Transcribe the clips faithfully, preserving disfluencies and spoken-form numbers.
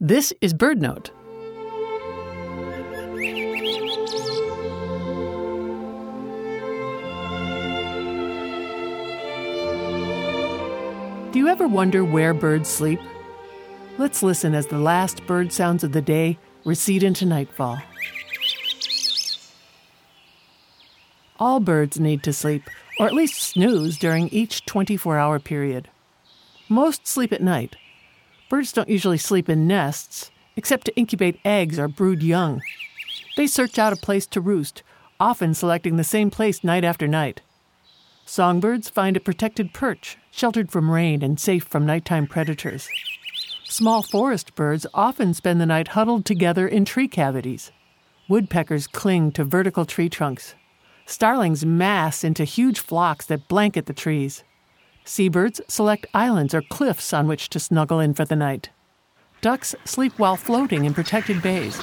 This is BirdNote. Do you ever wonder where birds sleep? Let's listen as the last bird sounds of the day recede into nightfall. All birds need to sleep, or at least snooze, during each twenty-four hour period. Most sleep at night. Birds don't usually sleep in nests, except to incubate eggs or brood young. They search out a place to roost, often selecting the same place night after night. Songbirds find a protected perch, sheltered from rain and safe from nighttime predators. Small forest birds often spend the night huddled together in tree cavities. Woodpeckers cling to vertical tree trunks. Starlings mass into huge flocks that blanket the trees. Seabirds select islands or cliffs on which to snuggle in for the night. Ducks sleep while floating in protected bays.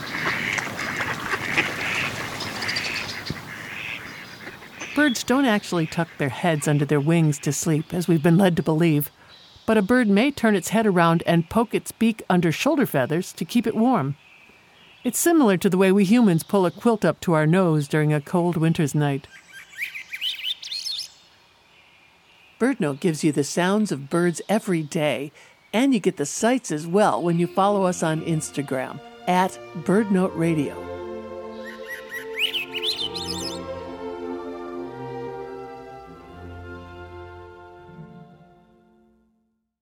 Birds don't actually tuck their heads under their wings to sleep, as we've been led to believe, but a bird may turn its head around and poke its beak under shoulder feathers to keep it warm. It's similar to the way we humans pull a quilt up to our nose during a cold winter's night. BirdNote gives you the sounds of birds every day, and you get the sights as well when you follow us on Instagram, at BirdNote Radio.